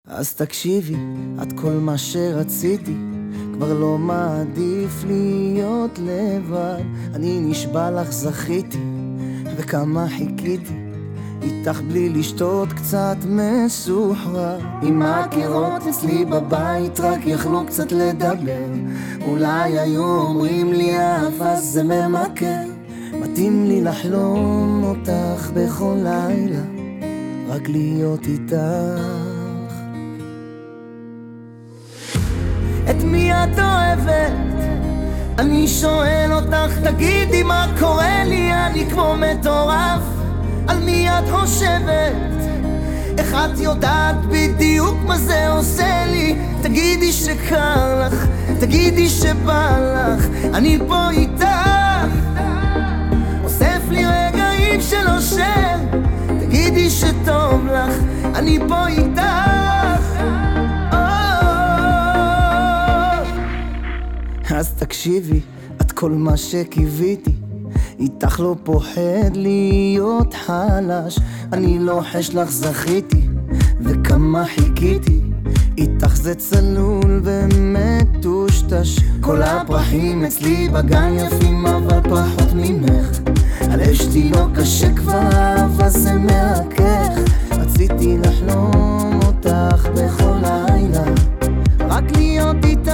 אז תקשיבי, את כל מה שרציתי, כבר לא מעדיף להיות לבד. אני נשבע לך זכיתי, וכמה חיכיתי, איתך בלי לשתות קצת מסוחרר. אם הקירות אצלי בבית רק יכלו קצת לדבר, אולי היו אומרים לי אהבה זה ממכר. מתאים לי לחלום אותך בכל לילה, רק להיות איתך. את מי את אוהבת? אני שואל אותך, תגידי מה קורה לי, אני כמו מטורף. על מי את חושבת? איך את יודעת בדיוק מה זה עושה לי? תגידי שקר לך, תגידי שבא לך, אני פה איתך. אוסף לי רגעים של אושר, תגידי שטוב לך, אני פה איתך. אז תקשיבי, את כל מה שקיוויתי, איתך לא פוחד להיות חלש. אני לוחש לך זכיתי, וכמה חיכיתי, איתך זה צלול ומטושטש. כל הפרחים אצלי בגן יפים, אבל פחות ממך. הלב שלי לא קשה כבר, אהבה זה מרכך. רציתי לחלום אותך בכל לילה, רק להיות איתך.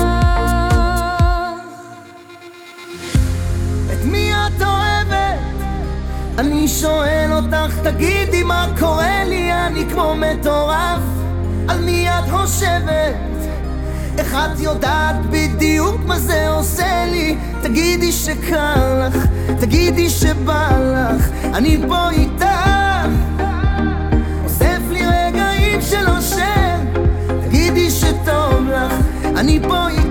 אני שואל אותך, תגידי מה קורה לי, אני כמו מטורף. על מי את חושבת? איך את יודעת בדיוק מה זה עושה לי? תגידי שקר לך, תגידי שבא לך, אני פה איתך. אוסף לי רגעים של אושר, תגידי שטוב לך, אני פה איתך.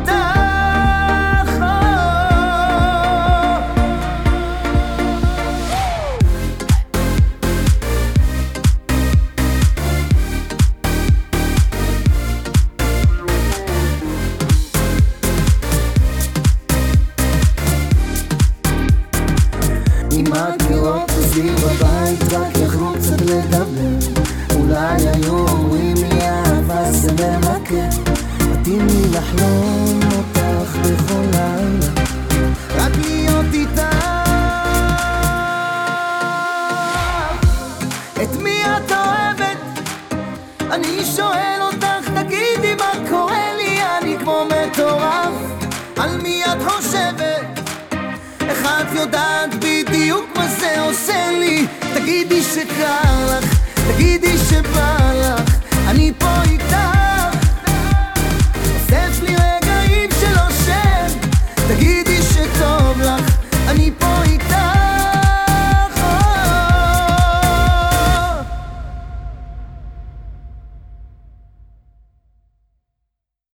אם הקירות אצלי בבית רק יכלו קצת לדבר, אולי היו אומרים לי אהבה זה ממכר. מתאים לי לחלום אותך בכל לילה, רק להיות איתך. את מי את אוהבת? אני שואל אותך, תגידי מה קורה לי, אני כמו מטורף. על מי את חושבת? איך את יודעת בדיוק מה זה עושה לי? תגידי שקר לך, תגידי שבא לך, אני פה